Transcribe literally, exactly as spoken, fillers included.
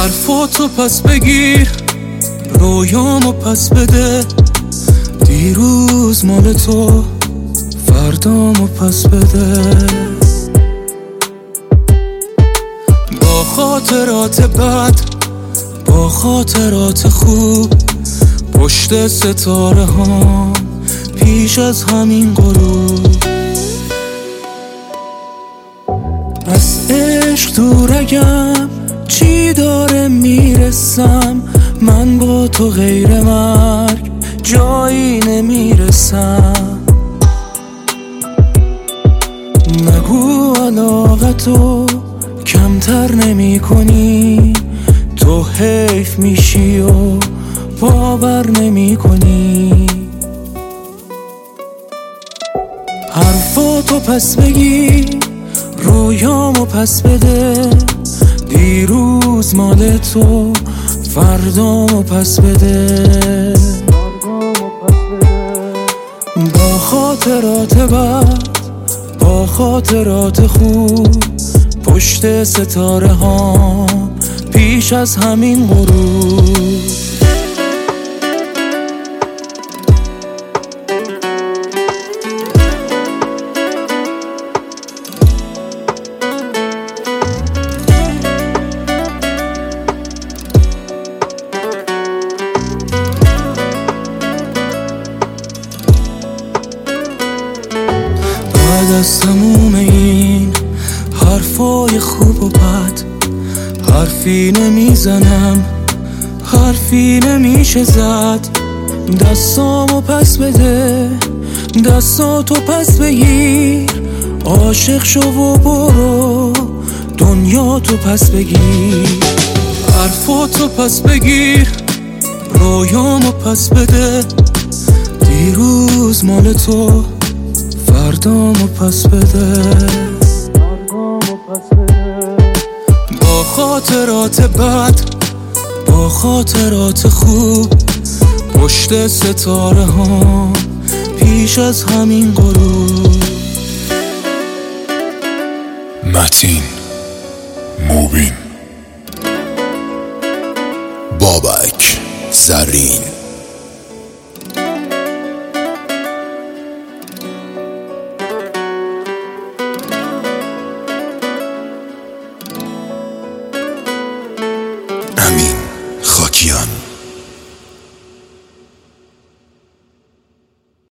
حرفاتو پس بگیر، رویامو پس بده. دیروز مال تو، فردامو پس بده. با خاطرات بد، با خاطرات خوب، پشت ستاره ها پیش از همین غروب. از عشق دور اگم چی داره میرسم، من با تو غیر مرگ جایی نمیرسم. نگو علاقتو کمتر نمی کنی، تو حیف میشی و باور نمی کنی. حرفاتو پس بگیر، رویامو پس بده. دیروز مال تو، فردامو پس بده. با خاطرات بد، با خاطرات خوب، پشت ستاره ها پیش از همین غروب. بعد از تموم این حرفای خوب و بد، حرفی نمیزنم، حرفی نمیشه زد. دستامو پس بده، دستاتو پس بگیر. عاشق شو و برو، دنیا تو پس بگیر. حرفاتو پس بگیر، رویامو پس بده. دیروز مال تو، فردامو پس بده. با خاطرات بد، با خاطرات خوب، پشت ستاره ها پیش از همین غروب. متین موبین، بابک زرین. امین خاکیان.